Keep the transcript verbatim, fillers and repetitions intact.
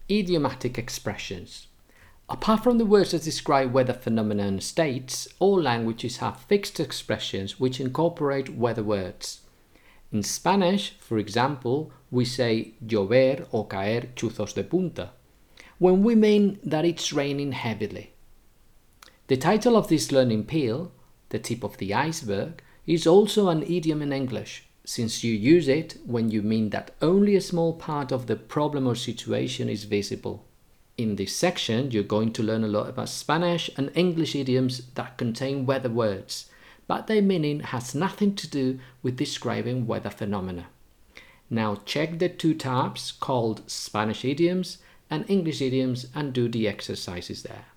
idiomatic expressions. Apart from the words that describe weather phenomena and states, all languages have fixed expressions which incorporate weather words. In Spanish, for example, we say llover o caer chuzos de punta, when we mean that it's raining heavily. The title of this learning pill, the tip of the iceberg, is also an idiom in English, since you use it when you mean that only a small part of the problem or situation is visible. In this section, you're going to learn a lot about Spanish and English idioms that contain weather words, but their meaning has nothing to do with describing weather phenomena. Now check the two tabs called Spanish idioms and English idioms and do the exercises there.